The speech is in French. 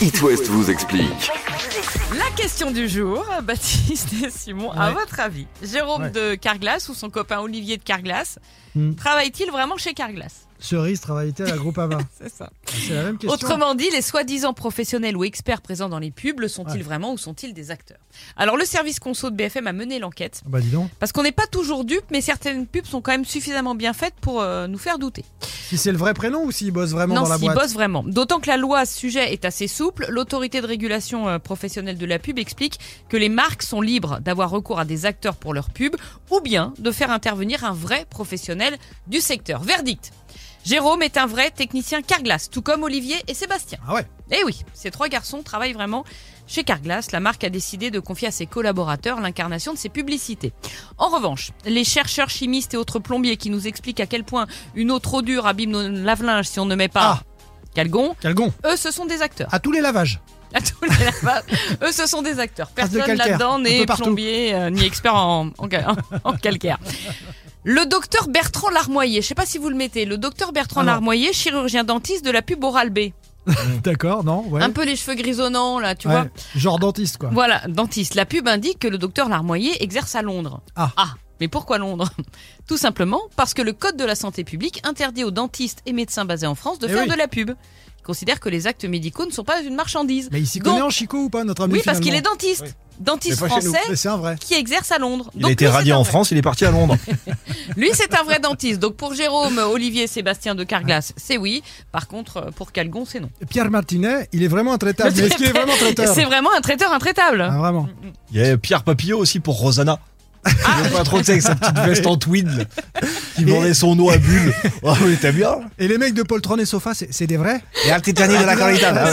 It West vous explique. La question du jour, Baptiste et Simon, à Ouais. votre avis, Jérôme Ouais. de Carglass ou son copain Olivier de Carglass, Hmm. travaille-t-il vraiment chez Carglass? Cerise travaillait à la Groupama. C'est ça. C'est la même question. Autrement dit, les soi-disant professionnels ou experts présents dans les pubs, le sont-ils Ouais. vraiment ou sont-ils des acteurs? Alors le service conso de BFM a mené l'enquête, Bah dis donc, parce qu'on n'est pas toujours dupe, mais certaines pubs sont quand même suffisamment bien faites pour nous faire douter. si c'est le vrai prénom ou s'il bosse vraiment Non, dans la s'ils boîte. bossent vraiment. D'autant que la loi à ce sujet est assez souple. L'autorité de régulation professionnelle de la pub explique que les marques sont libres d'avoir recours à des acteurs pour leur pub ou bien de faire intervenir un vrai professionnel du secteur. Verdict. Jérôme est un vrai technicien Carglass, tout comme Olivier et Sébastien. Ah ouais. Eh oui, ces trois garçons travaillent vraiment chez Carglass. La marque a décidé de confier à ses collaborateurs l'incarnation de ses publicités. En revanche, les chercheurs chimistes et autres plombiers qui nous expliquent à quel point une eau trop dure abîme nos lave-linges si on ne met pas Calgon, Calgon. eux ce sont des acteurs. À tous les lavages. À tous les lavages, eux ce sont des acteurs. Traces de Personne calcaire, là-dedans un n'est peu partout. plombier ni expert en calcaire. Le docteur Bertrand Larmoyer, je sais pas si vous le mettez, le docteur Bertrand Ah non. Larmoyer, chirurgien dentiste de la pub Oral-B. D'accord, non, ouais. Un peu les cheveux grisonnants là, tu Ouais, vois. genre dentiste quoi. Voilà, dentiste. La pub indique que le docteur Larmoyer exerce à Londres. Ah. Mais pourquoi Londres? Tout simplement parce que le code de la santé publique interdit aux dentistes et médecins basés en France de Eh faire oui. de la pub. Il considère que les actes médicaux ne sont pas une marchandise. Mais il s'y Donc- connaît en chicot ou pas, notre ami Oui, parce qu'il est finalement dentiste. Oui. Dentiste Mais pas chez nous. français Mais c'est un vrai. qui exerce à Londres. Il Donc, a été lui, c'est radié un en vrai. France, il est parti à Londres. Lui, c'est un vrai dentiste. Donc pour Jérôme, Olivier et Sébastien de Carglass, c'est oui. Par contre, pour Calgon, c'est non. Pierre Martinet, il est vraiment intraitable. Mais est-ce qu'il est vraiment traiteur? C'est vraiment un traiteur intraitable. Ah, vraiment. Il y a Pierre Papillot aussi pour Rosanna. Il pas trop, tu sais, avec sa petite veste en tweed, là, qui vendait son eau à bulles. Oh, oui, t'as bien. Et les mecs de Poltron et Sofa, c'est des vrais? Et Altitani de la qualité.